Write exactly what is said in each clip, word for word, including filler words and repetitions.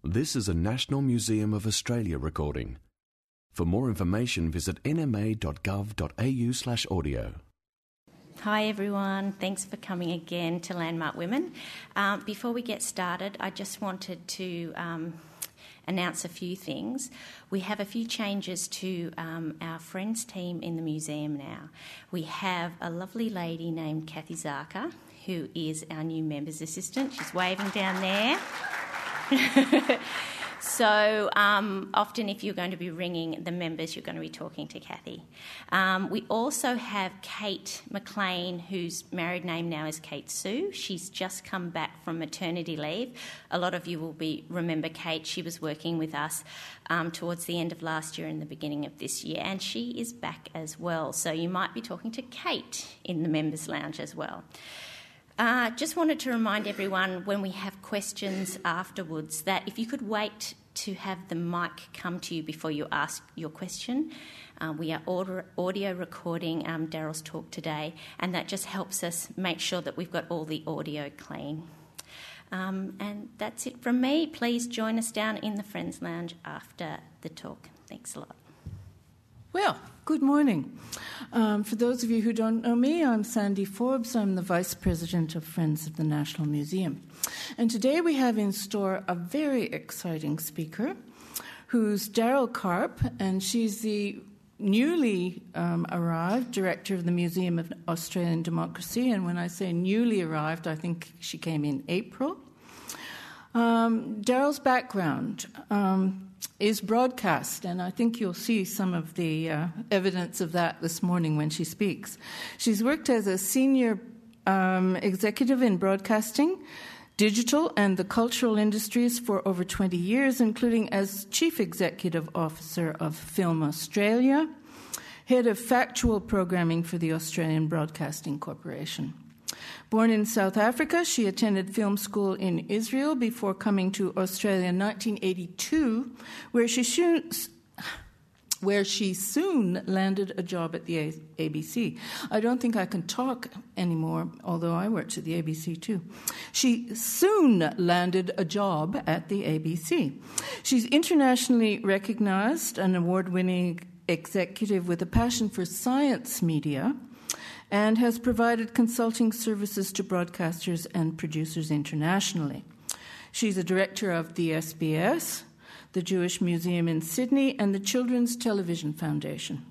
This is a National Museum of Australia recording. For more information, visit n m a dot gov dot a u slash audio. Hi everyone, thanks for coming again to Landmark Women. Um, before we get started, I just wanted to um, announce a few things. We have a few changes to um, our Friends team in the museum now. We have a lovely lady named Kathy Zarka, who is our new Members Assistant. She's waving down there. So um, often if you're going to be ringing the members, you're going to be talking to Kathy. Um, we also have Kate McLean, whose married name now is Kate Sue. She's just come back from maternity leave. A lot of you will be remember Kate. She was working with us um, towards the end of last year and the beginning of this year, and she is back as well. So you might be talking to Kate in the Members Lounge as well. Uh, just wanted to remind everyone when we have questions afterwards that if you could wait to have the mic come to you before you ask your question. Uh, we are audio, audio recording um, Daryl's talk today, and that just helps us make sure that we've got all the audio clean. Um, and that's it from me. Please join us down in the Friends Lounge after the talk. Thanks a lot. Well, good morning. Um, for those of you who don't know me, I'm Sandy Forbes. I'm the Vice President of Friends of the National Museum. And today we have in store a very exciting speaker who's Daryl Karp, and she's the newly um, arrived Director of the Museum of Australian Democracy. And when I say newly arrived, I think she came in April. Um, Daryl's background um, is broadcast, and I think you'll see some of the uh, evidence of that this morning when she speaks. She's worked as a senior um, executive in broadcasting, digital, and the cultural industries for over twenty years, including as Chief Executive Officer of Film Australia, Head of Factual Programming for the Australian Broadcasting Corporation. Born in South Africa, she attended film school in Israel before coming to Australia in nineteen eighty-two, where she soon, where she soon landed a job at the A B C. I don't think I can talk anymore, although I worked at the A B C too. She soon landed a job at the A B C. She's internationally recognized, an award-winning executive with a passion for science media, and has provided consulting services to broadcasters and producers internationally. She's a director of the S B S, the Jewish Museum in Sydney, and the Children's Television Foundation.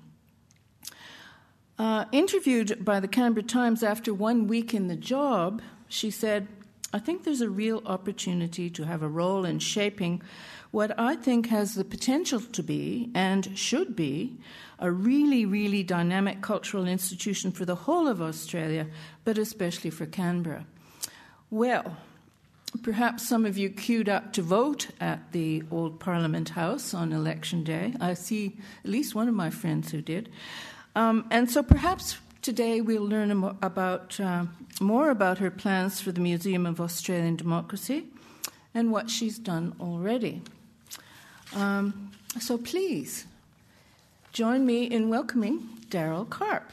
Uh, interviewed by the Canberra Times after one week in the job, she said, "I think there's a real opportunity to have a role in shaping what I think has the potential to be, and should be, a really, really dynamic cultural institution for the whole of Australia, but especially for Canberra." Well, perhaps some of you queued up to vote at the Old Parliament House on election day. I see at least one of my friends who did. Um, and so perhaps today we'll learn about uh, more about her plans for the Museum of Australian Democracy and what she's done already. Um, so please join me in welcoming Daryl Karp.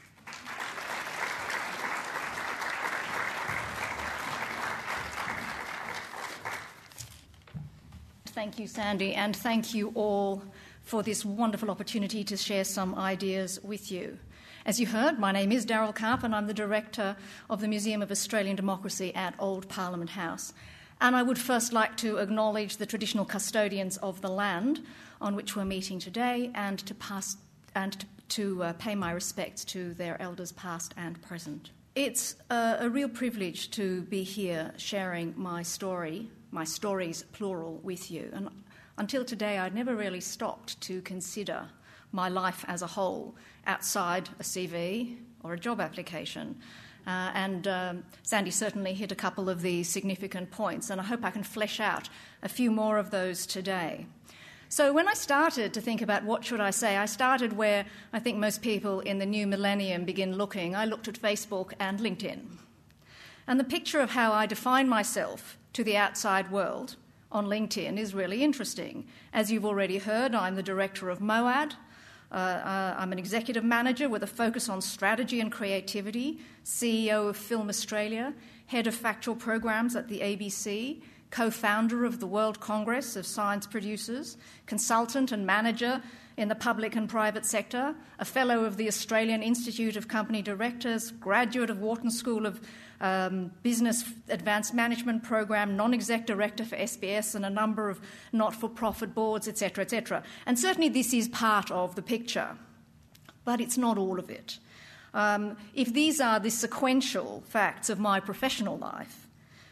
Thank you, Sandy, and thank you all for this wonderful opportunity to share some ideas with you. As you heard, my name is Daryl Karp, and I'm the Director of the Museum of Australian Democracy at Old Parliament House. And I would first like to acknowledge the traditional custodians of the land on which we're meeting today, and to pass and to, to uh, pay my respects to their elders past and present. It's a, a real privilege to be here sharing my story, my stories plural, with you. And until today, I'd never really stopped to consider my life as a whole outside a C V or a job application. Uh, and um, Sandy certainly hit a couple of the significant points, and I hope I can flesh out a few more of those today. So when I started to think about what should I say, I started where I think most people in the new millennium begin looking. I looked at Facebook and LinkedIn. And the picture of how I define myself to the outside world on LinkedIn is really interesting. As you've already heard, I'm the director of MOAD. Uh, uh, I'm an executive manager with a focus on strategy and creativity, C E O of Film Australia, head of factual programs at the A B C, co-founder of the World Congress of Science Producers, consultant and manager in the public and private sector, a fellow of the Australian Institute of Company Directors, graduate of Wharton School of um, Business Advanced Management Program, non-exec director for S B S and a number of not-for-profit boards, et cetera, et cetera. And certainly this is part of the picture, but it's not all of it. Um, if these are the sequential facts of my professional life,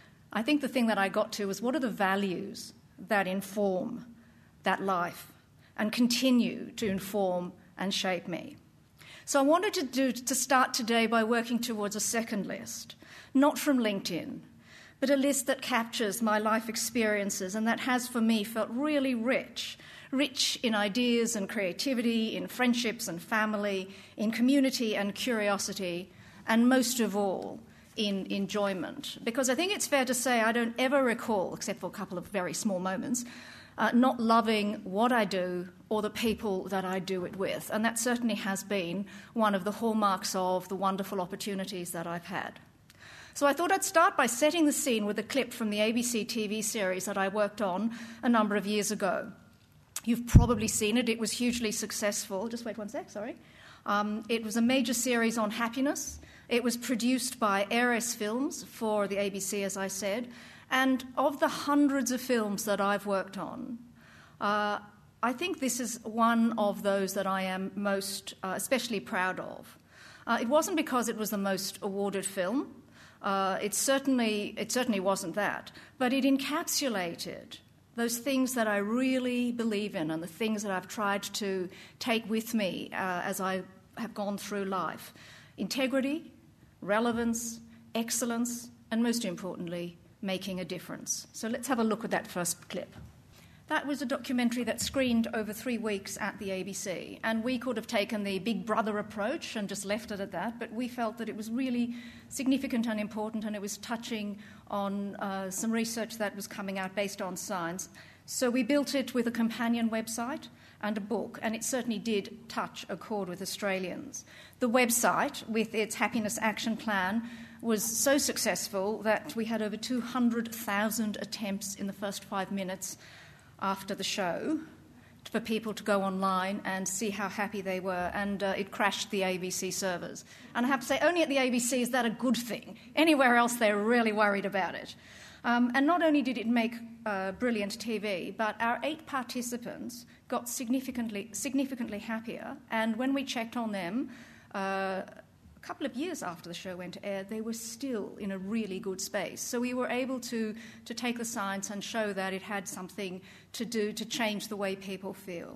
I think the thing that I got to was what are the values that inform that life and continue to inform and shape me. So I wanted to, do, to start today by working towards a second list, not from LinkedIn, but a list that captures my life experiences and that has for me felt really rich, rich in ideas and creativity, in friendships and family, in community and curiosity, and most of all, in enjoyment. Because I think it's fair to say I don't ever recall, except for a couple of very small moments, Uh, not loving what I do or the people that I do it with. And that certainly has been one of the hallmarks of the wonderful opportunities that I've had. So I thought I'd start by setting the scene with a clip from the A B C T V series that I worked on a number of years ago. You've probably seen it. It was hugely successful. Just wait one sec, sorry. Um, it was a major series on happiness. It was produced by Ares Films for the A B C, as I said. And of the hundreds of films that I've worked on, uh, I think this is one of those that I am most uh, especially proud of. Uh, it wasn't because it was the most awarded film. Uh, it certainly it certainly wasn't that. But it encapsulated those things that I really believe in and the things that I've tried to take with me uh, as I have gone through life. Integrity, relevance, excellence, and most importantly, making a difference. So let's have a look at that first clip. That was a documentary that screened over three weeks at the A B C, and we could have taken the Big Brother approach and just left it at that, but we felt that it was really significant and important, and it was touching on uh, some research that was coming out based on science. So we built it with a companion website and a book, and it certainly did touch a chord with Australians. The website, with its Happiness Action Plan, was so successful that we had over two hundred thousand attempts in the first five minutes after the show for people to go online and see how happy they were, and uh, it crashed the A B C servers. And I have to say, only at the A B C is that a good thing. Anywhere else, they're really worried about it. Um, and not only did it make uh, brilliant T V, but our eight participants got significantly significantly happier, and when we checked on them, uh, a couple of years after the show went to air, they were still in a really good space. So we were able to, to take the science and show that it had something to do to change the way people feel.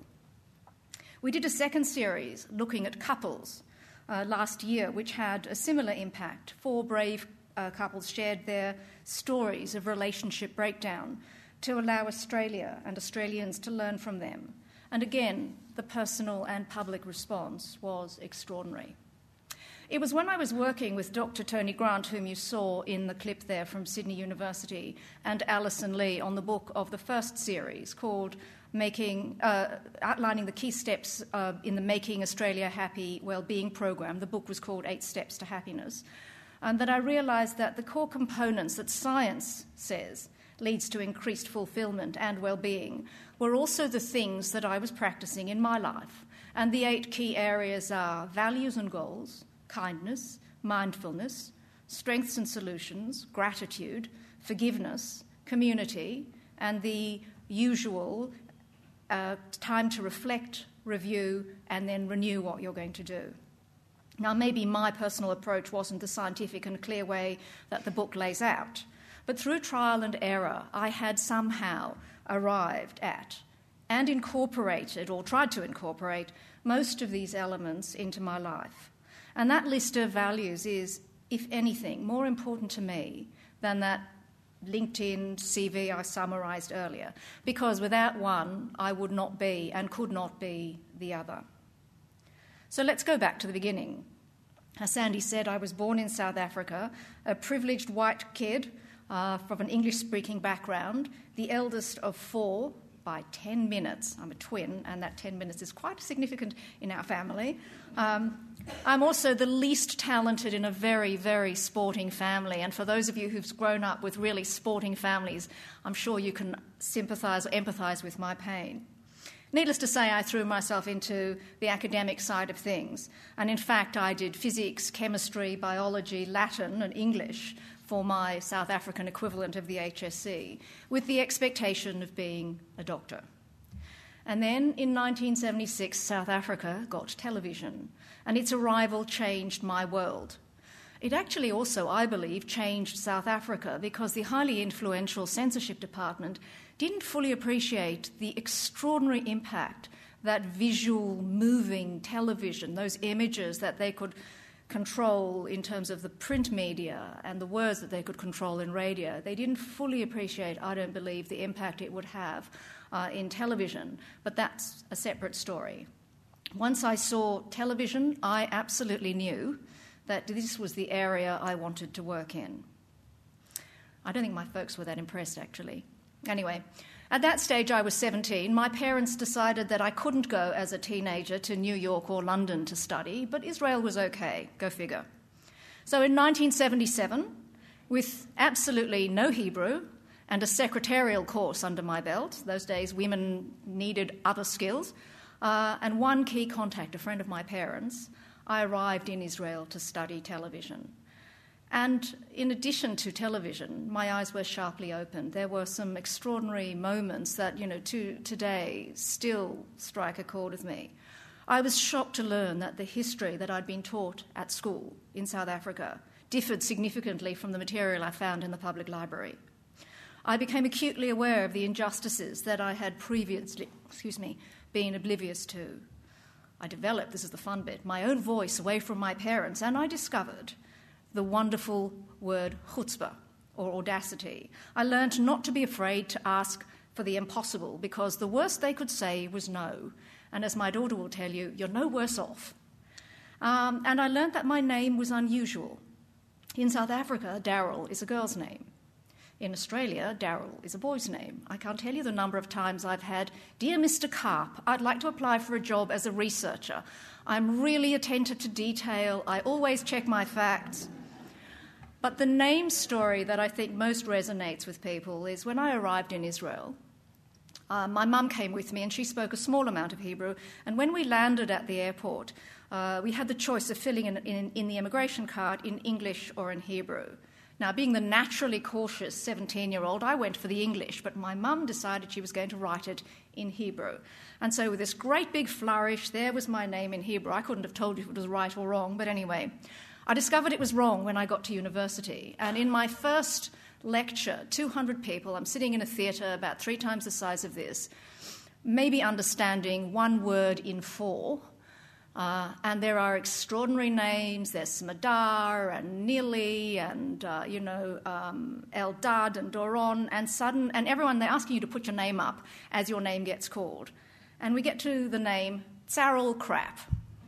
We did a second series looking at couples uh, last year, which had a similar impact. Four brave uh, couples shared their stories of relationship breakdown to allow Australia and Australians to learn from them. And again, the personal and public response was extraordinary. It was when I was working with Doctor Tony Grant, whom you saw in the clip there from Sydney University, and Alison Lee on the book of the first series called Making, uh, outlining the key steps uh, in the Making Australia Happy Wellbeing program. The book was called Eight Steps to Happiness. And that I realised that the core components that science says leads to increased fulfilment and well-being were also the things that I was practicing in my life. And the eight key areas are values and goals, kindness, mindfulness, strengths and solutions, gratitude, forgiveness, community, and the usual uh, time to reflect, review, and then renew what you're going to do. Now, maybe my personal approach wasn't the scientific and clear way that the book lays out, but through trial and error, I had somehow arrived at and incorporated, or tried to incorporate, most of these elements into my life. And that list of values is, if anything, more important to me than that LinkedIn C V I summarised earlier, because without one, I would not be and could not be the other. So let's go back to the beginning. As Sandy said, I was born in South Africa, a privileged white kid uh, from an English-speaking background, the eldest of four by ten minutes. I'm a twin, and that ten minutes is quite significant in our family. Um, I'm also the least talented in a very, very sporting family, and for those of you who've grown up with really sporting families, I'm sure you can sympathise or empathise with my pain. Needless to say, I threw myself into the academic side of things, and in fact I did physics, chemistry, biology, Latin and English for my South African equivalent of the H S C, with the expectation of being a doctor. And then in nineteen seventy-six, South Africa got television, and its arrival changed my world. It actually also, I believe, changed South Africa because the highly influential censorship department didn't fully appreciate the extraordinary impact that visual, moving television, those images that they could control in terms of the print media and the words that they could control in radio. They didn't fully appreciate, I don't believe, the impact it would have uh, in television, but that's a separate story. Once I saw television, I absolutely knew that this was the area I wanted to work in. I don't think my folks were that impressed, actually. Anyway, at that stage I was seventeen. My parents decided that I couldn't go as a teenager to New York or London to study, but Israel was okay, go figure. So in nineteen seventy-seven, with absolutely no Hebrew and a secretarial course under my belt, those days women needed other skills, uh, and one key contact, a friend of my parents, I arrived in Israel to study television. And in addition to television, my eyes were sharply opened. There were some extraordinary moments that, you know, to today still strike a chord with me. I was shocked to learn that the history that I'd been taught at school in South Africa differed significantly from the material I found in the public library. I became acutely aware of the injustices that I had previously, excuse me, been oblivious to. I developed, this is the fun bit, my own voice away from my parents, and I discovered the wonderful word chutzpah, or audacity. I learned not to be afraid to ask for the impossible, because the worst they could say was no. And as my daughter will tell you, you're no worse off. Um, and I learned that my name was unusual. In South Africa, Daryl is a girl's name. In Australia, Daryl is a boy's name. I can't tell you the number of times I've had, "Dear Mister Karp, I'd like to apply for a job as a researcher. I'm really attentive to detail. I always check my facts." But the name story that I think most resonates with people is when I arrived in Israel, uh, my mum came with me and she spoke a small amount of Hebrew, and when we landed at the airport, uh, we had the choice of filling in, in, in the immigration card in English or in Hebrew. Now, being the naturally cautious seventeen-year-old, I went for the English, but my mum decided she was going to write it in Hebrew. And so with this great big flourish, there was my name in Hebrew. I couldn't have told you if it was right or wrong, but anyway. I discovered it was wrong when I got to university. And in my first lecture, two hundred people, I'm sitting in a theatre about three times the size of this, maybe understanding one word in four. Uh, and there are extraordinary names. There's Smadar and Nili and, uh, you know, um, Eldad and Doron and Sudden. And everyone, they're asking you to put your name up as your name gets called. And we get to the name Tsarol Crap.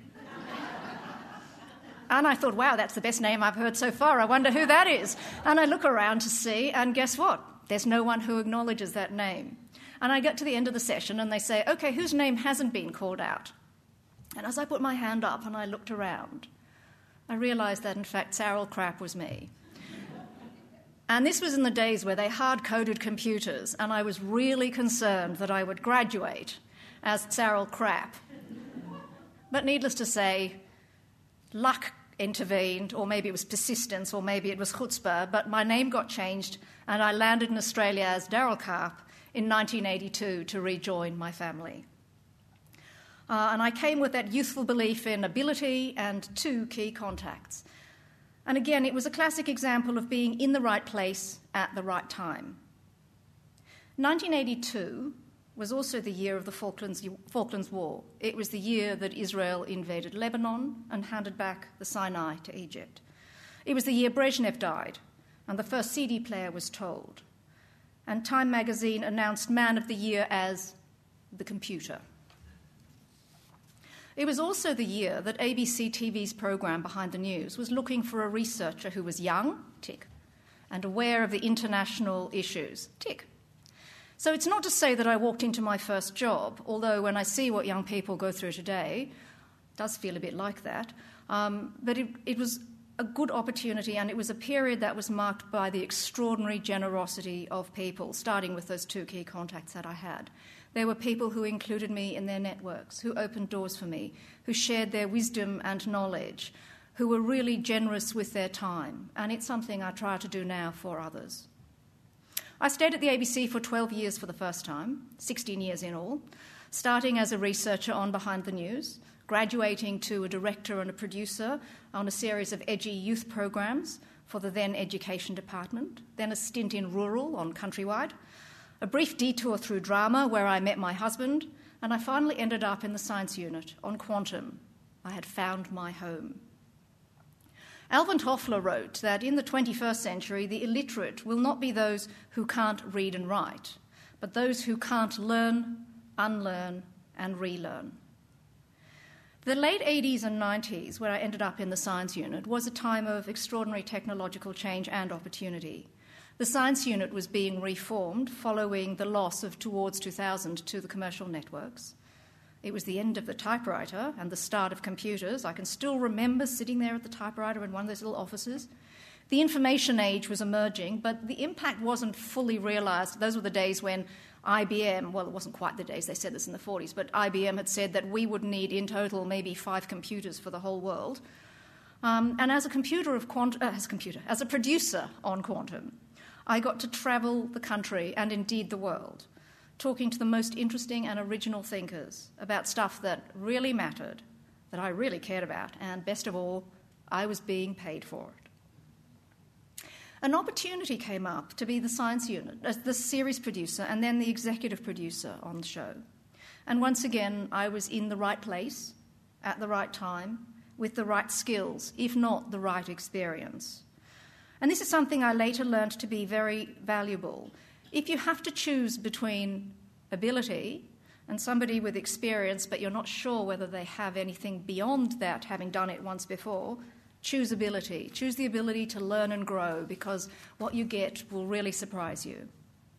And I thought, wow, that's the best name I've heard so far. I wonder who that is. And I look around to see, and guess what? There's no one who acknowledges that name. And I get to the end of the session, and they say, OK, whose name hasn't been called out? And as I put my hand up and I looked around, I realised that, in fact, Tsarol Crap was me. And this was in the days where they hard-coded computers, and I was really concerned that I would graduate as Tsarol Crap. But needless to say, luck intervened, or maybe it was persistence, or maybe it was chutzpah, but my name got changed, and I landed in Australia as Daryl Karp in nineteen eighty-two to rejoin my family. Uh, and I came with that youthful belief in ability and two key contacts. And again, it was a classic example of being in the right place at the right time. nineteen eighty-two was also the year of the Falklands, Falklands War. It was the year that Israel invaded Lebanon and handed back the Sinai to Egypt. It was the year Brezhnev died, and the first C D player was told. And Time magazine announced Man of the Year as the computer. It was also the year that A B C T V's programme Behind the News was looking for a researcher who was young, tick, and aware of the international issues, tick. So it's not to say that I walked into my first job, although when I see what young people go through today, it does feel a bit like that. Um, but it, it was a good opportunity, and it was a period that was marked by the extraordinary generosity of people, starting with those two key contacts that I had. There were people who included me in their networks, who opened doors for me, who shared their wisdom and knowledge, who were really generous with their time, and it's something I try to do now for others. I stayed at the A B C for twelve years for the first time, sixteen years in all, starting as a researcher on Behind the News, graduating to a director and a producer on a series of edgy youth programs for the then Education Department, then a stint in rural on Countrywide, a brief detour through drama where I met my husband, and I finally ended up in the science unit on Quantum. I had found my home. Alvin Toffler wrote that in the twenty-first century, the illiterate will not be those who can't read and write, but those who can't learn, unlearn, and relearn. The late eighties and nineties, where I ended up in the science unit, was a time of extraordinary technological change and opportunity. The science unit was being reformed following the loss of Towards two thousand to the commercial networks. It was the end of the typewriter and the start of computers. I can still remember sitting there at the typewriter in one of those little offices. The information age was emerging, but the impact wasn't fully realised. Those were the days when I B M, well, it wasn't quite the days, they said this in the forties, but I B M had said that we would need in total maybe five computers for the whole world. Um, and as a computer of quant- uh, as a computer, as a producer on Quantum, I got to travel the country and indeed the world, talking to the most interesting and original thinkers about stuff that really mattered, that I really cared about, and best of all, I was being paid for it. An opportunity came up to be the science unit, as the series producer and then the executive producer on the show. And once again, I was in the right place, at the right time, with the right skills, if not the right experience. And this is something I later learned to be very valuable. If you have to choose between ability and somebody with experience, but you're not sure whether they have anything beyond that, having done it once before, choose ability. Choose the ability to learn and grow, because what you get will really surprise you.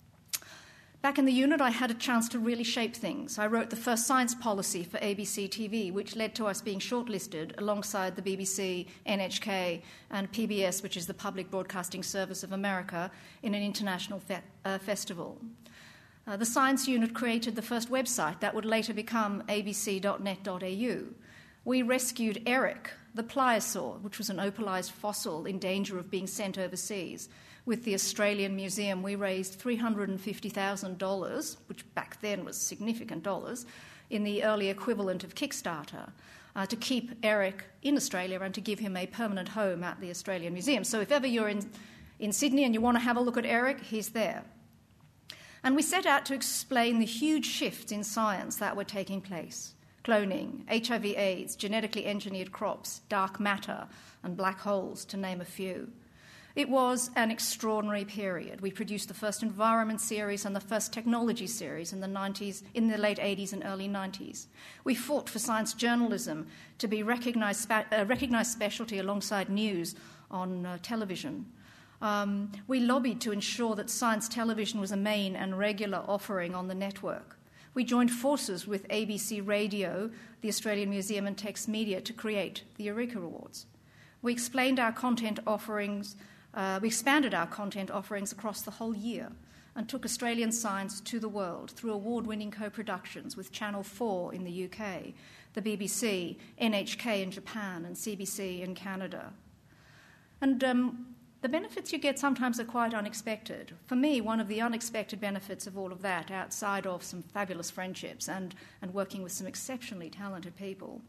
Back in the unit, I had a chance to really shape things. I wrote the first science policy for A B C T V, which led to us being shortlisted alongside the B B C, N H K, and P B S, which is the Public Broadcasting Service of America, in an international fe- uh, festival. Uh, the science unit created the first website that would later become a b c dot net dot a u. We rescued Eric, the pliosaur, which was an opalized fossil in danger of being sent overseas. With the Australian Museum, we raised three hundred fifty thousand dollars, which back then was significant dollars, in the early equivalent of Kickstarter, uh, to keep Eric in Australia and to give him a permanent home at the Australian Museum. So if ever you're in, in Sydney and you want to have a look at Eric, he's there. And we set out to explain the huge shifts in science that were taking place. Cloning, H I V AIDS, genetically engineered crops, dark matter, and black holes, to name a few. It was an extraordinary period. We produced the first environment series and the first technology series in the nineties, in the late eighties and early nineties. We fought for science journalism to be recognised, spe- uh, recognised specialty alongside news on uh, television. Um, we lobbied to ensure that science television was a main and regular offering on the network. We joined forces with A B C Radio, the Australian Museum and Text Media to create the Eureka Awards. We explained our content offerings, uh, we expanded our content offerings across the whole year and took Australian science to the world through award-winning co-productions with Channel four in the U K, the B B C, N H K in Japan, and C B C in Canada. And um, the benefits you get sometimes are quite unexpected. For me, one of the unexpected benefits of all of that, outside of some fabulous friendships and, and working with some exceptionally talented people,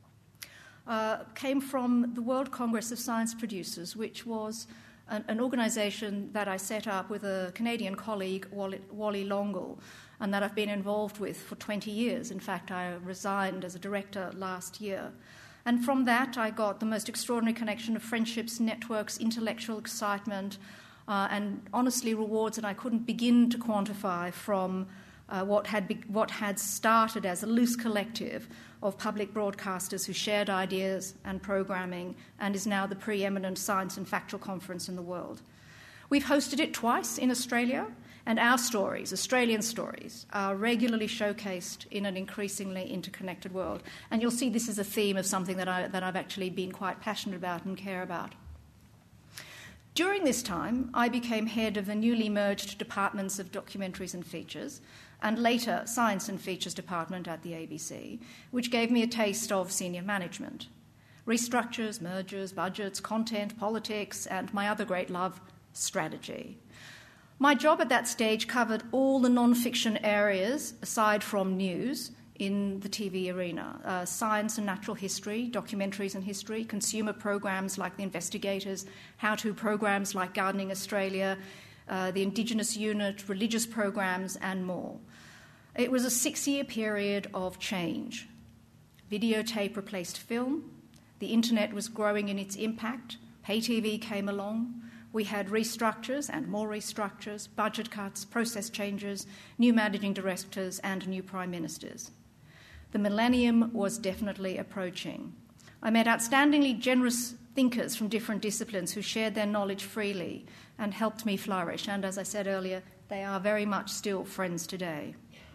uh, came from the World Congress of Science Producers, which was an, an organisation that I set up with a Canadian colleague, Wally, Wally Longle, and that I've been involved with for twenty years. In fact, I resigned as a director last year. And from that, I got the most extraordinary connection of friendships, networks, intellectual excitement, uh, and honestly rewards that I couldn't begin to quantify from uh, what had be- what had started as a loose collective of public broadcasters who shared ideas and programming, and is now the preeminent science and factual conference in the world. We've hosted it twice in Australia, And our stories, Australian stories, are regularly showcased in an increasingly interconnected world. And you'll see this is a theme of something that, I, that I've actually been quite passionate about and care about. During this time, I became head of the newly merged departments of documentaries and features, and later Science and Features Department at the A B C, which gave me a taste of senior management. Restructures, mergers, budgets, content, politics, and my other great love, strategy. My job at that stage covered all the non-fiction areas, aside from news, in the T V arena. Uh, science and natural history, documentaries and history, consumer programs like The Investigators, how-to programs like Gardening Australia, uh, the Indigenous Unit, religious programs, and more. It was a six-year period of change. Videotape replaced film. The internet was growing in its impact. Pay T V came along. We had restructures and more restructures, budget cuts, process changes, new managing directors, and new prime ministers. The millennium was definitely approaching. I met outstandingly generous thinkers from different disciplines who shared their knowledge freely and helped me flourish. And as I said earlier, they are very much still friends today.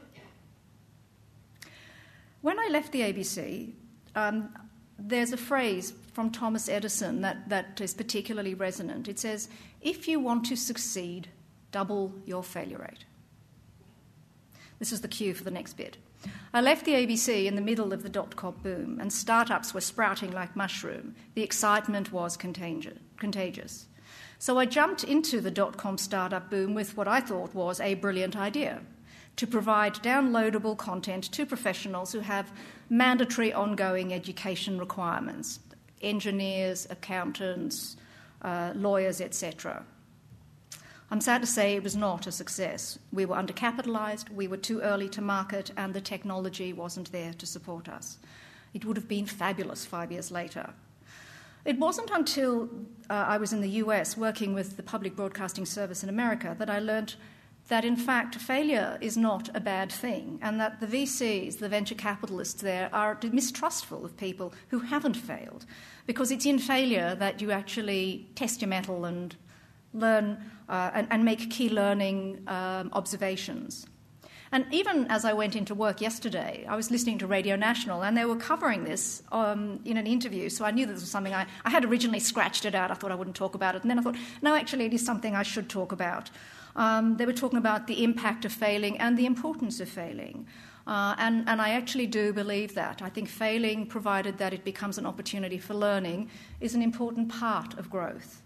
When I left the A B C, um, there's a phrase from Thomas Edison that, that is particularly resonant. It says, if you want to succeed, double your failure rate. This is the cue for the next bit. I left the A B C in the middle of the dot-com boom, and startups were sprouting like mushroom. The excitement was contagious. So I jumped into the dot-com startup boom with what I thought was a brilliant idea: to provide downloadable content to professionals who have mandatory ongoing education requirements, engineers, accountants, uh, lawyers, et cetera. I'm sad to say it was not a success. We were undercapitalised, we were too early to market, and the technology wasn't there to support us. It would have been fabulous five years later. It wasn't until uh, I was in the U S working with the Public Broadcasting Service in America that I learnt that, in fact, failure is not a bad thing, and that the V Cs, the venture capitalists there, are mistrustful of people who haven't failed, because it's in failure that you actually test your mettle and learn uh, and, and make key learning um, observations. And even as I went into work yesterday, I was listening to Radio National, and they were covering this um, in an interview, so I knew this was something I, I had originally scratched it out. I thought I wouldn't talk about it, and then I thought, no, actually, it is something I should talk about. Um, they were talking about the impact of failing and the importance of failing. Uh, and, and I actually do believe that. I think failing, provided that it becomes an opportunity for learning, is an important part of growth.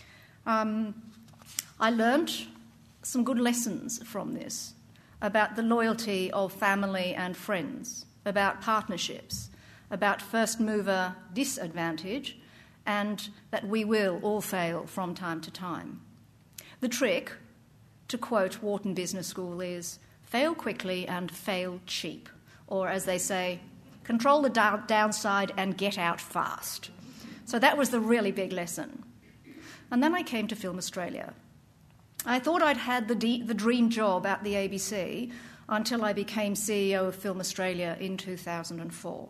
Um, I learnt some good lessons from this about the loyalty of family and friends, about partnerships, about first mover disadvantage, and that we will all fail from time to time. The trick, to quote Wharton Business School, is fail quickly and fail cheap, or as they say, control the da- downside and get out fast. So that was the really big lesson. And then I came to Film Australia. I thought I'd had the, de- the dream job at the A B C until I became C E O of Film Australia in two thousand four.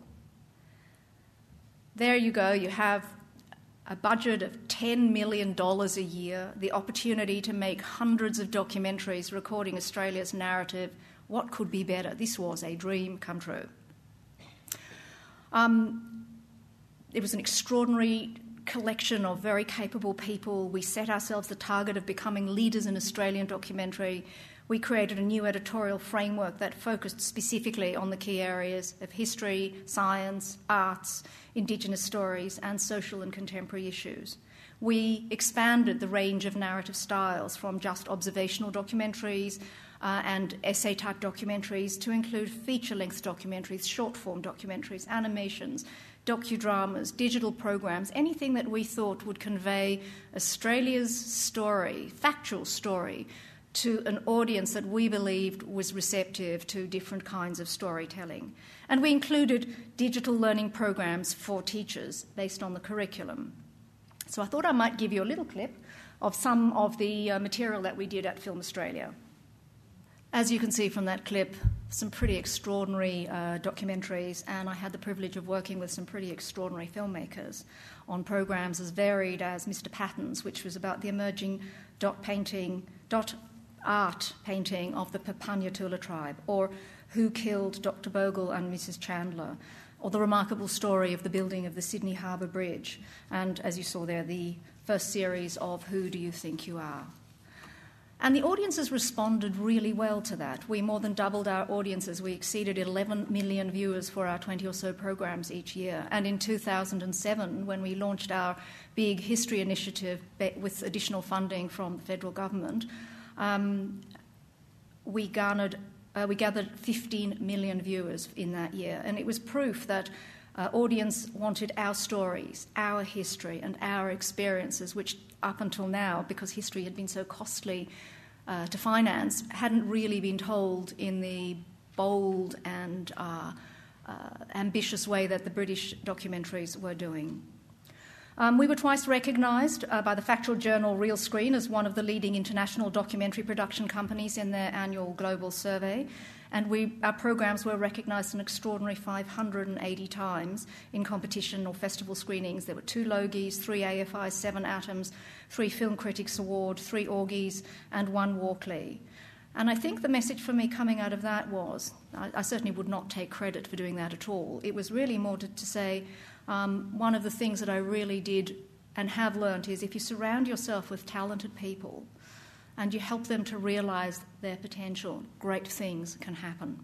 There you go, you have a budget of ten million dollars a year, the opportunity to make hundreds of documentaries recording Australia's narrative. What could be better? This was a dream come true. Um, it was an extraordinary collection of very capable people. We set ourselves the target of becoming leaders in Australian documentary. We created a new editorial framework that focused specifically on the key areas of history, science, arts, Indigenous stories, and social and contemporary issues. We expanded the range of narrative styles from just observational documentaries uh, and essay-type documentaries to include feature-length documentaries, short-form documentaries, animations, docudramas, digital programs, anything that we thought would convey Australia's story, factual story, to an audience that we believed was receptive to different kinds of storytelling. And we included digital learning programs for teachers based on the curriculum. So I thought I might give you a little clip of some of the uh, material that we did at Film Australia. As you can see from that clip, some pretty extraordinary uh, documentaries, and I had the privilege of working with some pretty extraordinary filmmakers on programs as varied as Mister Patton's, which was about the emerging dot painting, dot art painting of the Papunya-Tula tribe, or Who Killed Doctor Bogle and Missus Chandler, or the remarkable story of the building of the Sydney Harbour Bridge, and, as you saw there, the first series of Who Do You Think You Are? And the audiences responded really well to that. We more than doubled our audiences. We exceeded eleven million viewers for our twenty or so programs each year. And in two thousand seven, when we launched our big history initiative with additional funding from the federal government, um, we garnered, uh, we gathered fifteen million viewers in that year. And it was proof that uh, audience wanted our stories, our history, and our experiences, which up until now, because history had been so costly uh, to finance, hadn't really been told in the bold and uh, uh, ambitious way that the British documentaries were doing. Um, we were twice recognised uh, by the factual journal Real Screen as one of the leading international documentary production companies in their annual global survey, and we, our programs were recognised an extraordinary five hundred eighty times in competition or festival screenings. There were two Logies, three A F Is, seven Atoms, three Film Critics Award, three Augies, and one Walkley. And I think the message for me coming out of that was, I, I certainly would not take credit for doing that at all. It was really more to, to say, um, one of the things that I really did and have learnt is if you surround yourself with talented people and you help them to realise their potential, great things can happen.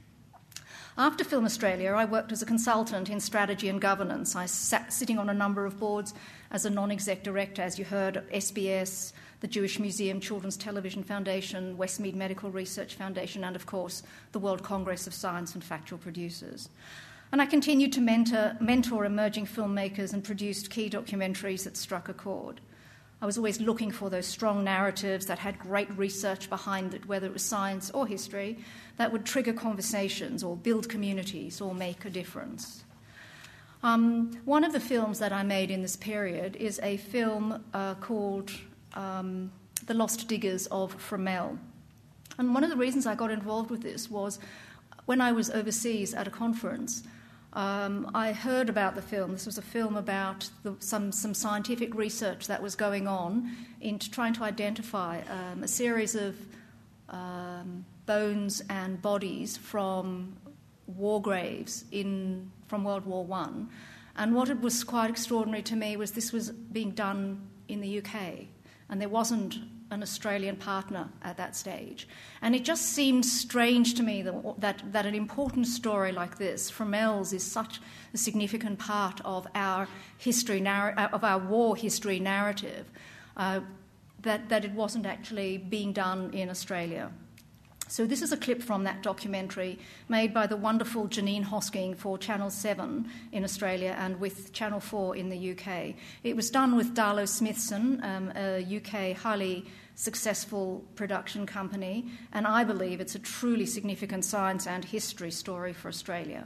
After Film Australia, I worked as a consultant in strategy and governance. I sat sitting on a number of boards as a non-exec director, as you heard, at S B S, the Jewish Museum, Children's Television Foundation, Westmead Medical Research Foundation, and, of course, the World Congress of Science and Factual Producers. And I continued to mentor, mentor emerging filmmakers and produced key documentaries that struck a chord. I was always looking for those strong narratives that had great research behind it, whether it was science or history, that would trigger conversations or build communities or make a difference. Um, one of the films that I made in this period is a film uh, called um, The Lost Diggers of Fromelles. And one of the reasons I got involved with this was when I was overseas at a conference, Um, I heard about the film. This was a film about the, some, some scientific research that was going on in trying to identify um, a series of um, bones and bodies from war graves in, from World War One. And what it was quite extraordinary to me was this was being done in the U K, and there wasn't an Australian partner at that stage. And it just seemed strange to me that, that, that an important story like this, Fromelles, is such a significant part of our history, narr- of our war history narrative, uh, that, that it wasn't actually being done in Australia. So this is a clip from that documentary made by the wonderful Janine Hosking for Channel seven in Australia and with Channel four in the U K. It was done with Darlow Smithson, um, a U K highly successful production company, and I believe it's a truly significant science and history story for Australia.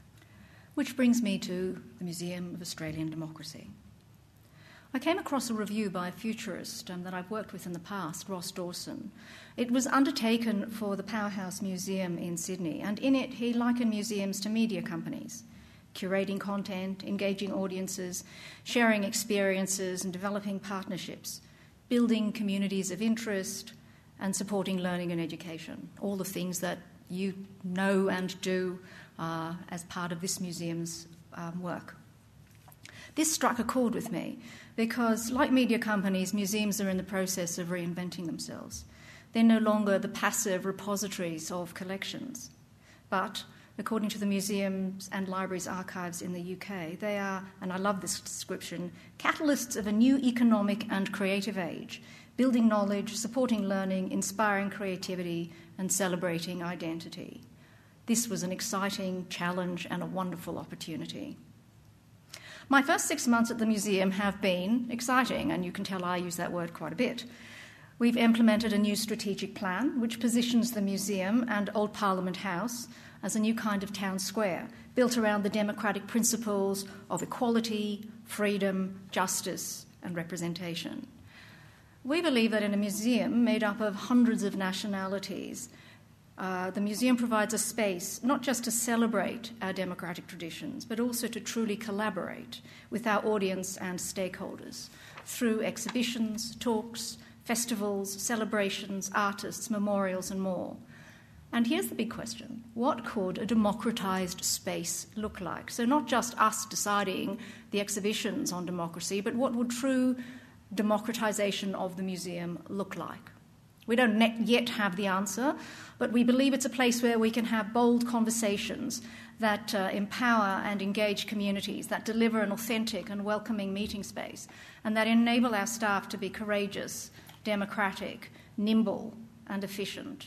Which brings me to the Museum of Australian Democracy. I came across a review by a futurist um, that I've worked with in the past, Ross Dawson. It was undertaken for the Powerhouse Museum in Sydney, and in it he likened museums to media companies, curating content, engaging audiences, sharing experiences and developing partnerships, building communities of interest and supporting learning and education, all the things that you know and do uh, as part of this museum's um, work. This struck a chord with me because, like media companies, museums are in the process of reinventing themselves. They're no longer the passive repositories of collections, but, according to the Museums and Libraries Archives in the U K, they are, and I love this description, catalysts of a new economic and creative age, building knowledge, supporting learning, inspiring creativity, and celebrating identity. This was an exciting challenge and a wonderful opportunity. My first six months at the museum have been exciting, and you can tell I use that word quite a bit. We've implemented a new strategic plan which positions the museum and Old Parliament House as a new kind of town square, built around the democratic principles of equality, freedom, justice, and representation. We believe that in a museum made up of hundreds of nationalities, Uh, the museum provides a space not just to celebrate our democratic traditions, but also to truly collaborate with our audience and stakeholders through exhibitions, talks, festivals, celebrations, artists, memorials, and more. And here's the big question. What could a democratised space look like? So not just us deciding the exhibitions on democracy, but what would true democratisation of the museum look like? We don't yet have the answer, but we believe it's a place where we can have bold conversations that uh, empower and engage communities, that deliver an authentic and welcoming meeting space, and that enable our staff to be courageous, democratic, nimble, and efficient.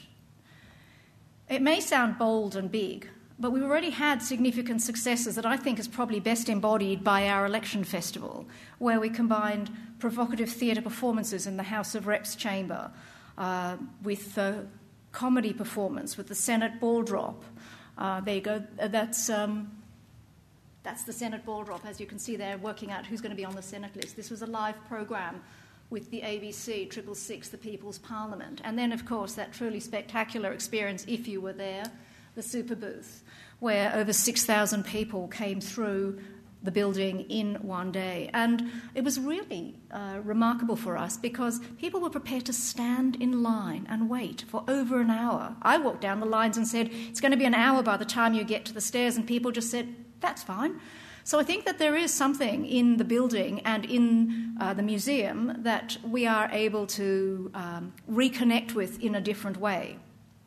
It may sound bold and big, but we've already had significant successes that I think is probably best embodied by our election festival, where we combined provocative theatre performances in the House of Reps chamber uh, with uh, comedy performance with the Senate ball drop. Uh, there you go. That's um, that's the Senate ball drop. As you can see, they're working out who's going to be on the Senate list. This was a live program with the A B C, Triple Six, the People's Parliament. And then, of course, that truly spectacular experience, if you were there, the Super Booth, where over six thousand people came through the building in one day. And it was really uh, remarkable for us because people were prepared to stand in line and wait for over an hour. I walked down the lines and said, it's going to be an hour by the time you get to the stairs, and people just said, that's fine. So I think that there is something in the building and in uh, the museum that we are able to um, reconnect with in a different way.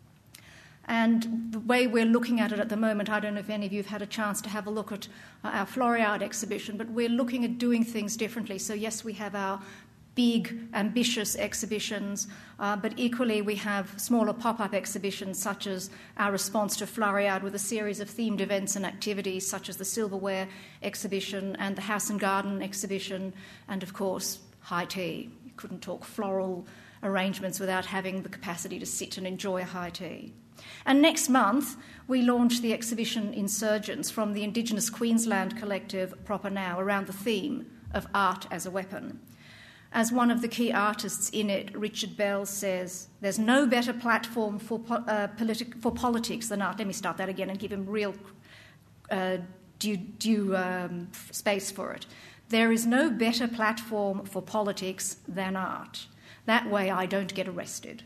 And the way we're looking at it at the moment, I don't know if any of you have had a chance to have a look at uh, our Floriade exhibition, but we're looking at doing things differently. So yes, we have our big, ambitious exhibitions, uh, but equally we have smaller pop-up exhibitions such as our response to Floriade with a series of themed events and activities such as the Silverware exhibition and the House and Garden exhibition, and of course, high tea. You couldn't talk floral arrangements without having the capacity to sit and enjoy a high tea. And next month, we launch the exhibition Insurgents from the Indigenous Queensland collective Proper Now around the theme of art as a weapon. As one of the key artists in it, Richard Bell, says, there's no better platform for, uh, politi- for politics than art. Let me start that again and give him real uh, due, due um, space for it. There is no better platform for politics than art. That way I don't get arrested.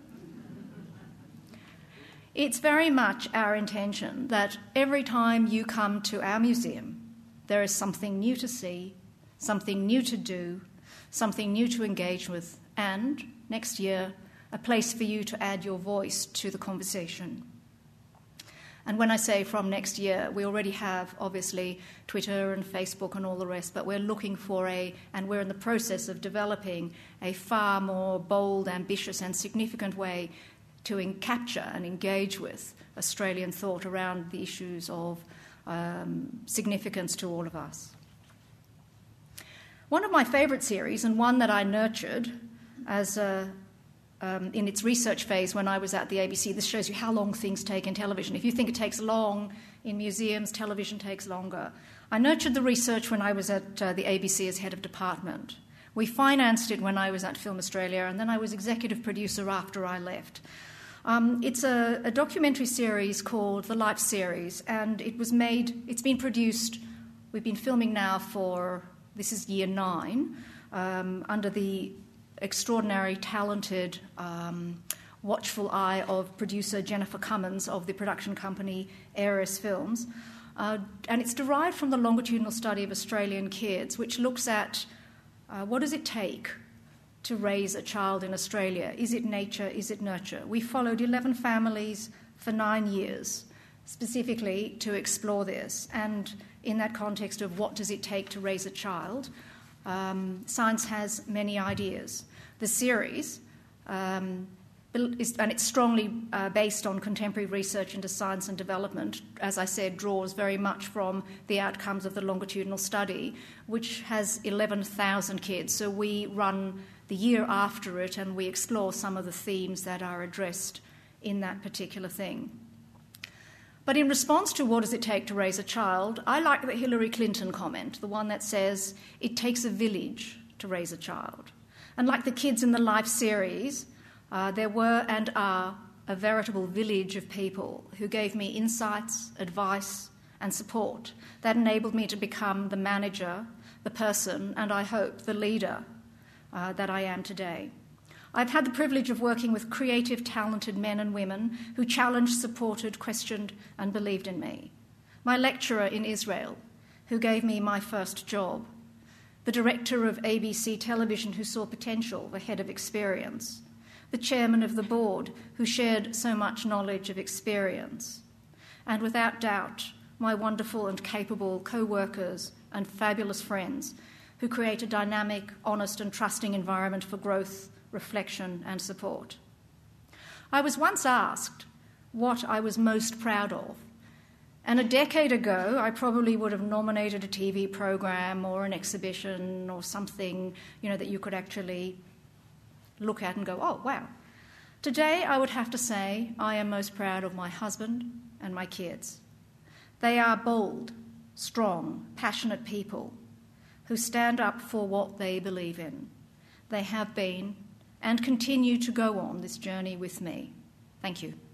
It's very much our intention that every time you come to our museum, there is something new to see, something new to do, something new to engage with, and, next year, a place for you to add your voice to the conversation. And when I say from next year, we already have, obviously, Twitter and Facebook and all the rest, but we're looking for a, and we're in the process of developing a far more bold, ambitious and significant way to in- capture and engage with Australian thought around the issues of um, significance to all of us. One of my favourite series, and one that I nurtured as a, um, in its research phase when I was at the A B C, this shows you how long things take in television. If you think it takes long in museums, television takes longer. I nurtured the research when I was at uh, the A B C as head of department. We financed it when I was at Film Australia, and then I was executive producer after I left. Um, it's a, a documentary series called The Life Series, and it was made, it's been produced, we've been filming now for, this is year nine, um, under the extraordinary, talented, um, watchful eye of producer Jennifer Cummins of the production company Ares Films. Uh, and it's derived from the longitudinal study of Australian kids, which looks at uh, what does it take to raise a child in Australia? Is it nature? Is it nurture? We followed eleven families for nine years, specifically to explore this. And in that context of what does it take to raise a child, um, science has many ideas. The series, um, is, and it's strongly uh, based on contemporary research into science and development, as I said, draws very much from the outcomes of the longitudinal study, which has eleven thousand kids. So we run the year after it, and we explore some of the themes that are addressed in that particular thing. But in response to what does it take to raise a child, I like the Hillary Clinton comment, the one that says, it takes a village to raise a child. And like the kids in the Life series, uh, there were and are a veritable village of people who gave me insights, advice, and support that enabled me to become the manager, the person, and I hope the leader Uh, that I am today. I've had the privilege of working with creative, talented men and women who challenged, supported, questioned, and believed in me. My lecturer in Israel, who gave me my first job. The director of A B C Television, who saw potential ahead of experience. The chairman of the board, who shared so much knowledge of experience. And without doubt, my wonderful and capable co-workers and fabulous friends who create a dynamic, honest and trusting environment for growth, reflection and support. I was once asked what I was most proud of, and a decade ago I probably would have nominated a T V program or an exhibition or something, you know, that you could actually look at and go, oh, wow. Today I would have to say I am most proud of my husband and my kids. They are bold, strong, passionate people who stand up for what they believe in. They have been and continue to go on this journey with me. Thank you.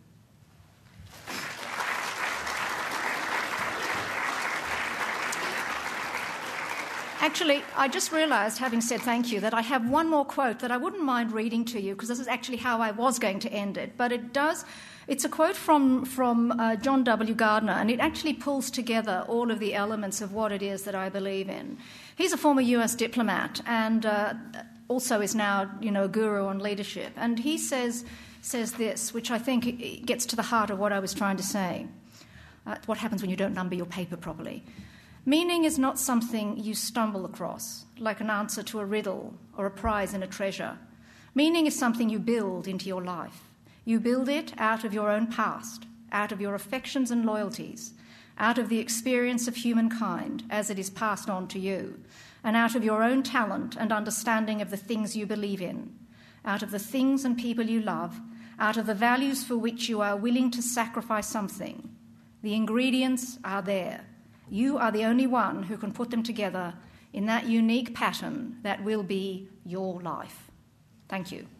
Actually, I just realised, having said thank you, that I have one more quote that I wouldn't mind reading to you, because this is actually how I was going to end it. But it does, it's a quote from, from uh, John W. Gardner, and it actually pulls together all of the elements of what it is that I believe in. He's a former U S diplomat and uh, also is now, you know, a guru on leadership. And he says, says this, which I think gets to the heart of what I was trying to say. Uh, what happens when you don't number your paper properly? Meaning is not something you stumble across, like an answer to a riddle or a prize in a treasure. Meaning is something you build into your life. You build it out of your own past, out of your affections and loyalties, out of the experience of humankind as it is passed on to you, and out of your own talent and understanding of the things you believe in, out of the things and people you love, out of the values for which you are willing to sacrifice something. The ingredients are there. You are the only one who can put them together in that unique pattern that will be your life. Thank you.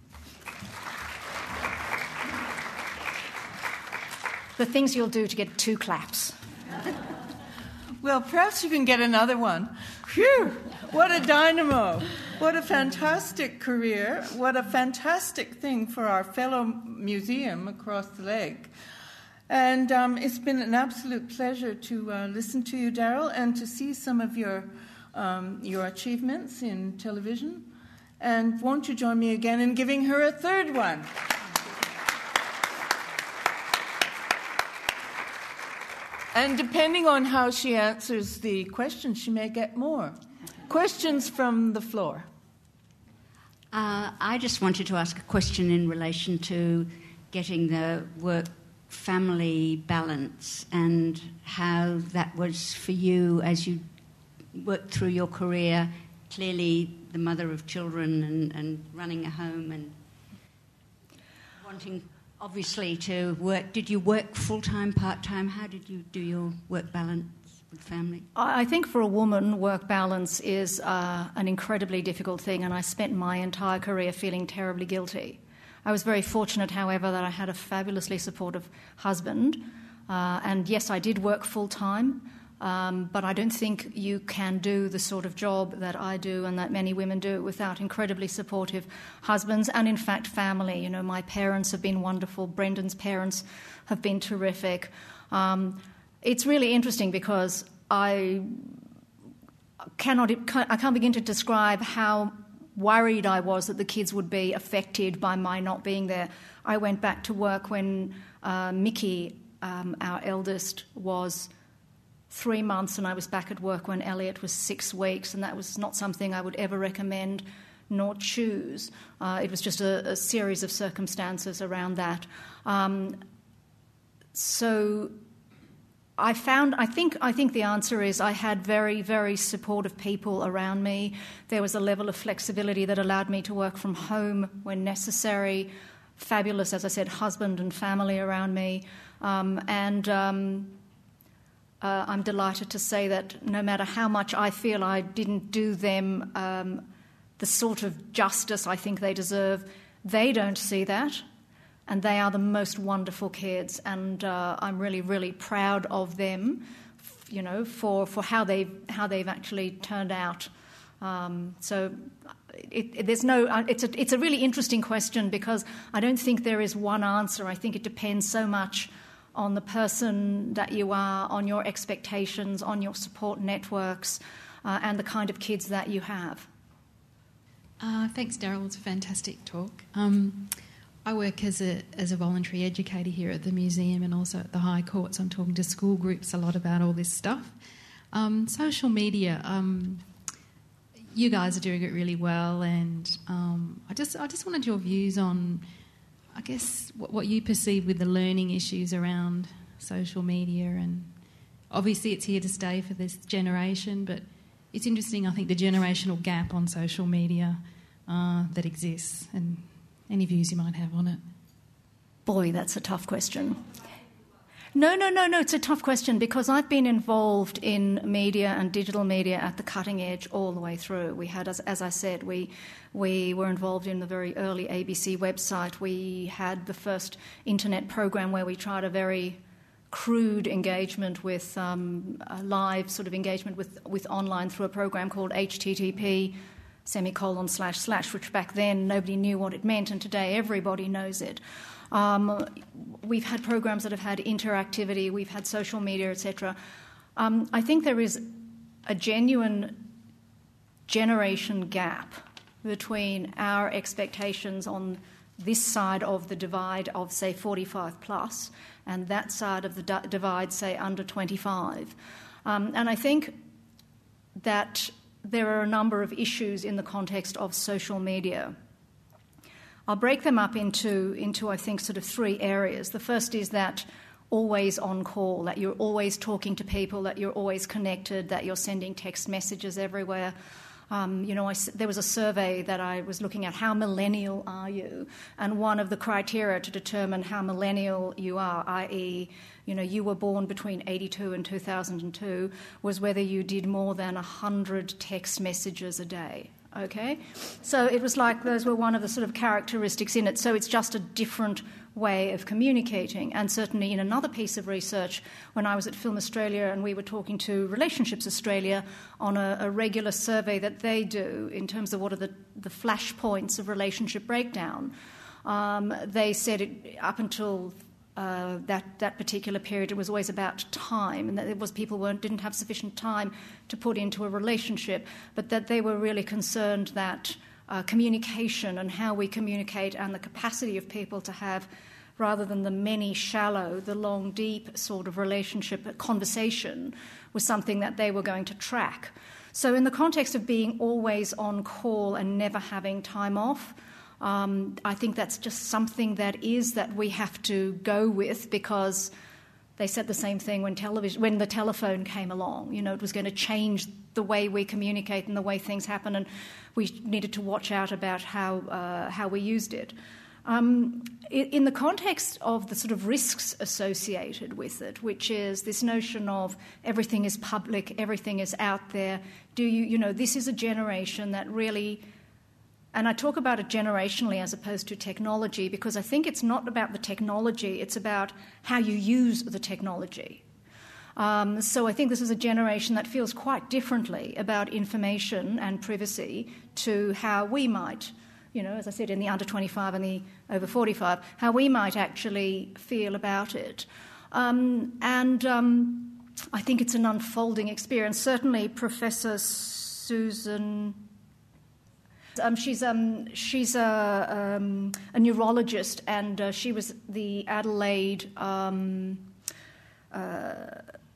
The things you'll do to get two claps. Well, perhaps you can get another one. Phew! What a dynamo. What a fantastic career. What a fantastic thing for our fellow museum across the lake. And um, it's been an absolute pleasure to uh, listen to you, Daryl, and to see some of your um, your achievements in television. And won't you join me again in giving her a third one? And depending on how she answers the questions, she may get more. Questions from the floor. Uh, I just wanted to ask a question in relation to getting the work-family balance and how that was for you as you worked through your career, clearly the mother of children and, and running a home and wanting... Obviously, to work, did you work full-time, part-time? How did you do your work balance with family? I think for a woman, work balance is uh, an incredibly difficult thing, and I spent my entire career feeling terribly guilty. I was very fortunate, however, that I had a fabulously supportive husband, uh, and yes, I did work full-time, um, but I don't think you can do the sort of job that I do and that many women do without incredibly supportive husbands and, in fact, family. You know, my parents have been wonderful. Brendan's parents have been terrific. Um, it's really interesting because I cannot, I can't begin to describe how worried I was that the kids would be affected by my not being there. I went back to work when uh, Mickey, um, our eldest, was three months, and I was back at work when Elliot was six weeks, and that was not something I would ever recommend nor choose. Uh, it was just a, a series of circumstances around that. Um, so I found, I think, I think the answer is I had very, very supportive people around me. There was a level of flexibility that allowed me to work from home when necessary. Fabulous, as I said, husband and family around me, um, and. Um, Uh, I'm delighted to say that no matter how much I feel I didn't do them um, the sort of justice I think they deserve, they don't see that, and they are the most wonderful kids, and uh, I'm really, really proud of them, you know, for, for how they've, how they've actually turned out. Um, so it, it, there's no. Uh, it's a it's a really interesting question because I don't think there is one answer. I think it depends so much on the person that you are, on your expectations, on your support networks, uh, and the kind of kids that you have. Uh, thanks, Daryl. It's a fantastic talk. Um, I work as a as a voluntary educator here at the museum and also at the High Court, so I'm talking to school groups a lot about all this stuff. Um, social media, um, you guys are doing it really well, and um, I just I just wanted your views on, I guess, what, what you perceive with the learning issues around social media. And obviously it's here to stay for this generation, but it's interesting, I think, the generational gap on social media uh, that exists, and any views you might have on it. Boy, that's a tough question. No, no, no, no, it's a tough question because I've been involved in media and digital media at the cutting edge all the way through. We had, as, as I said, we we were involved in the very early A B C website. We had the first internet program where we tried a very crude engagement with um, a live sort of engagement with, with online through a program called H T T P semicolon slash slash, which back then nobody knew what it meant, and today everybody knows it. Um, we've had programs that have had interactivity, we've had social media, et cetera. Um, I think there is a genuine generation gap between our expectations on this side of the divide of, say, forty-five plus, and that side of the d- divide, say, under twenty-five. Um, and I think that there are a number of issues in the context of social media. I'll break them up into, into, I think, sort of three areas. The first is that always on call, that you're always talking to people, that you're always connected, that you're sending text messages everywhere. Um, you know, I, there was a survey that I was looking at, how millennial are you? And one of the criteria to determine how millennial you are, that is, you know, you were born between eighty-two and two thousand two, was whether you did more than one hundred text messages a day. Okay? So it was like those were one of the sort of characteristics in it. So it's just a different way of communicating. And certainly in another piece of research, when I was at Film Australia and we were talking to Relationships Australia on a, a regular survey that they do in terms of what are the, the flash points of relationship breakdown, um, they said it, up until uh, that, that particular period, it was always about time, and that it was people weren't, didn't have sufficient time to put into a relationship, but that they were really concerned that uh, communication and how we communicate and the capacity of people to have, rather than the many shallow, the long, deep sort of relationship conversation, was something that they were going to track. So in the context of being always on call and never having time off, Um, I think that's just something that is that we have to go with, because they said the same thing when television, when the telephone came along. You know, it was going to change the way we communicate and the way things happen, and we needed to watch out about how uh, how we used it. Um, in the context of the sort of risks associated with it, which is this notion of everything is public, everything is out there. Do you, you know, this is a generation that really. And I talk about it generationally as opposed to technology, because I think it's not about the technology, it's about how you use the technology. Um, so I think this is a generation that feels quite differently about information and privacy to how we might, you know, as I said, in the under twenty-five and the over forty-five, how we might actually feel about it. Um, and um, I think it's an unfolding experience. Certainly Professor Susan... Um, she's um, she's a, um, a neurologist, and uh, she was the Adelaide um, uh,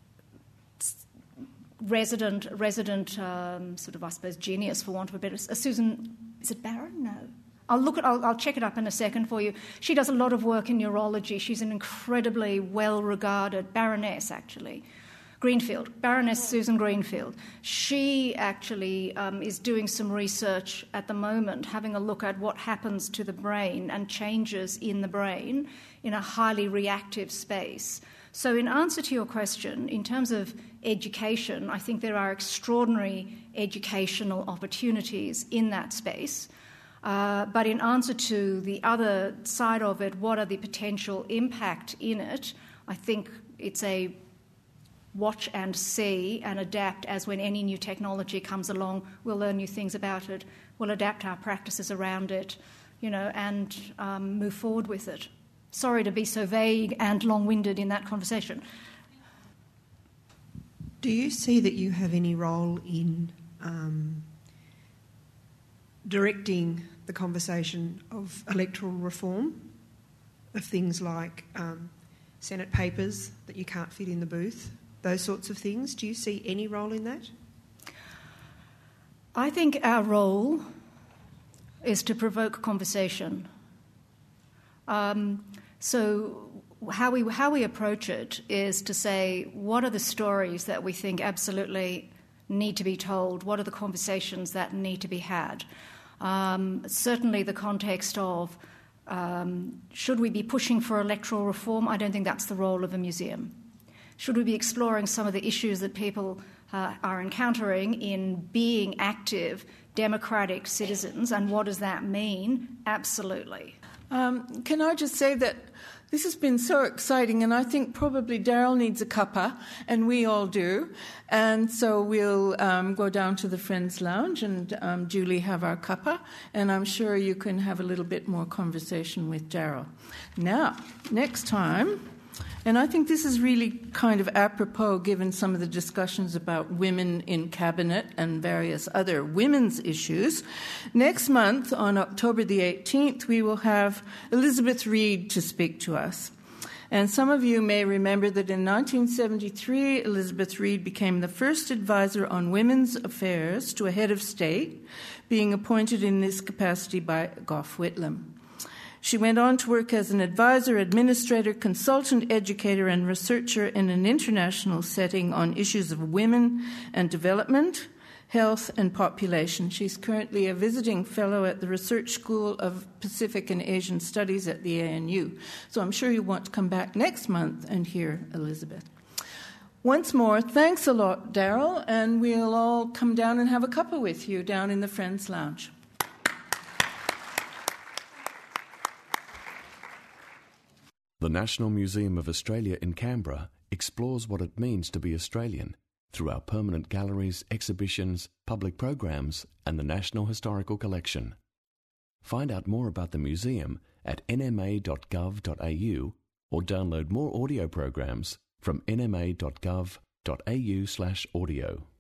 resident resident um, sort of, I suppose, genius, for want of a better. Uh, Susan, is it Barron? No. I'll look at. I'll, I'll check it up in a second for you. She does a lot of work in neurology. She's an incredibly well-regarded Baroness, actually. Greenfield, Baroness Susan Greenfield. She actually um, is doing some research at the moment, having a look at what happens to the brain and changes in the brain in a highly reactive space. So in answer to your question, in terms of education, I think there are extraordinary educational opportunities in that space. Uh, but in answer to the other side of it, what are the potential impact in it, I think it's a watch and see and adapt as when any new technology comes along, we'll learn new things about it, we'll adapt our practices around it, you know, and um, move forward with it. Sorry to be so vague and long-winded in that conversation. Do you see that you have any role in um, directing the conversation of electoral reform, of things like um, Senate papers that you can't fit in the booth, those sorts of things? Do you see any role in that? I think our role is to provoke conversation. Um, so how we how we approach it is to say, what are the stories that we think absolutely need to be told? What are the conversations that need to be had? Um, certainly the context of um, should we be pushing for electoral reform? I don't think that's the role of a museum. Should we be exploring some of the issues that people uh, are encountering in being active, democratic citizens, and what does that mean? Absolutely. Um, can I just say that this has been so exciting, and I think probably Daryl needs a cuppa, and we all do. And so we'll um, go down to the Friends Lounge and um, Julie have our cuppa, and I'm sure you can have a little bit more conversation with Daryl. Now, next time, and I think this is really kind of apropos given some of the discussions about women in cabinet and various other women's issues. Next month, on October the eighteenth, we will have Elizabeth Reed to speak to us. And some of you may remember that in nineteen seventy-three, Elizabeth Reed became the first advisor on women's affairs to a head of state, being appointed in this capacity by Gough Whitlam. She went on to work as an advisor, administrator, consultant, educator, and researcher in an international setting on issues of women and development, health, and population. She's currently a visiting fellow at the Research School of Pacific and Asian Studies at the A N U. So I'm sure you want to come back next month and hear Elizabeth. Once more, thanks a lot, Daryl, and we'll all come down and have a cuppa with you down in the Friends Lounge. The National Museum of Australia in Canberra explores what it means to be Australian through our permanent galleries, exhibitions, public programs, and the National Historical Collection. Find out more about the museum at n m a dot gov dot a u or download more audio programs from n m a dot gov dot a u slash audio.